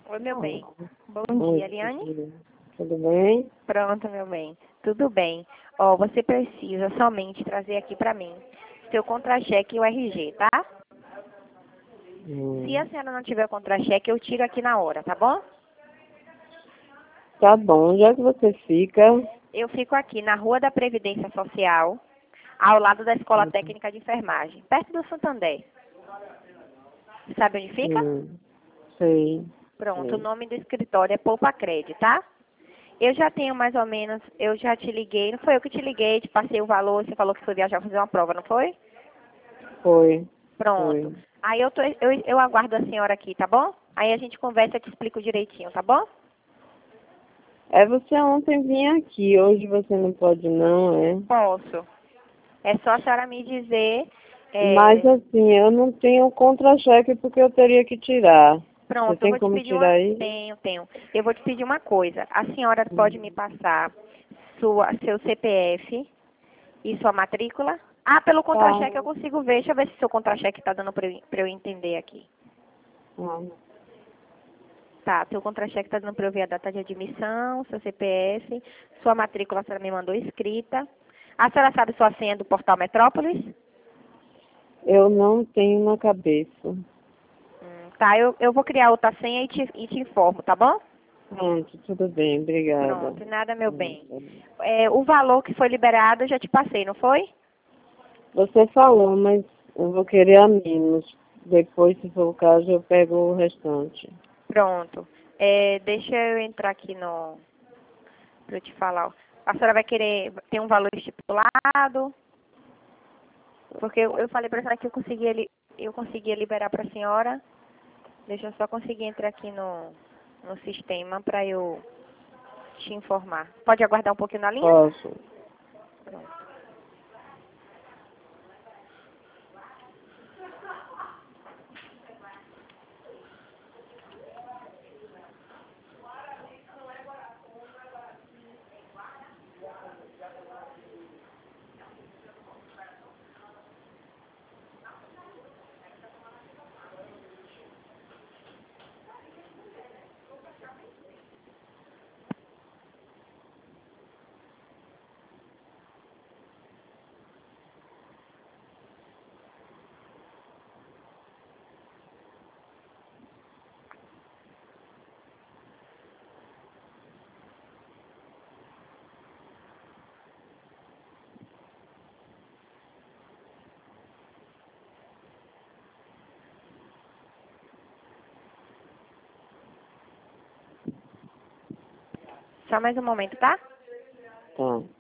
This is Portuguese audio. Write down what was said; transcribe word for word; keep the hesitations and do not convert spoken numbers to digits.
Oi, meu bem. Bom Oi, dia, Eliane. filha. Tudo bem? Pronto, meu bem. Tudo bem. Ó, você precisa somente trazer aqui pra mim seu contra-cheque e o R G, tá? Hum. Se a senhora não tiver o contra-cheque, eu tiro aqui na hora, tá bom? Tá bom, já que você fica. Eu fico aqui na Rua da Previdência Social, ao lado da Escola Técnica de Enfermagem, perto do Santander. Sabe onde fica? Hum, sei. Pronto, o sei. nome do escritório é Poupa Cred, tá? Eu já tenho mais ou menos, eu já te liguei, não foi eu que te liguei, te passei o valor, você falou que foi viajar fazer uma prova, não foi? Foi. Pronto. Foi. Aí eu, tô, eu, eu aguardo a senhora aqui, tá bom? Aí a gente conversa e eu te explico direitinho, tá bom? É, você ontem vinha aqui, hoje você não pode não, é? Posso. É só a senhora me dizer. Mas é, assim, eu não tenho contra-cheque porque eu teria que tirar. Você Pronto, eu tem vou te como pedir uma. tirar aí? Tenho, tenho. Eu vou te pedir uma coisa. A senhora pode me Hum. passar sua, seu C P F e sua matrícula? Ah, pelo Tá. contra-cheque eu consigo ver. Deixa eu ver se seu contra-cheque tá dando pra eu, pra eu entender aqui. Ah, Tá, seu contra-cheque tá dando pra eu ver a data de admissão, seu C P F, sua matrícula a senhora me mandou escrita. A senhora sabe sua senha do Portal Metrópolis? eu não tenho na cabeça. Hum, tá, eu, eu vou criar outra senha e te, e te informo, tá bom? Pronto, tudo bem, obrigada. Pronto, nada, meu bem. Hum. É, o valor que foi liberado eu já te passei, não foi? Você falou, mas eu vou querer a menos. Depois, se for o caso, eu pego o restante. Pronto. É, deixa eu entrar aqui no... Pra eu te falar. A senhora vai querer... Tem um valor estipulado? Porque eu, eu falei pra senhora que eu conseguia, li- eu conseguia liberar pra senhora. Deixa eu só conseguir entrar aqui no, no sistema pra eu te informar. Pode aguardar um pouquinho na linha? Posso? Pronto. Só mais um momento, tá? Tá.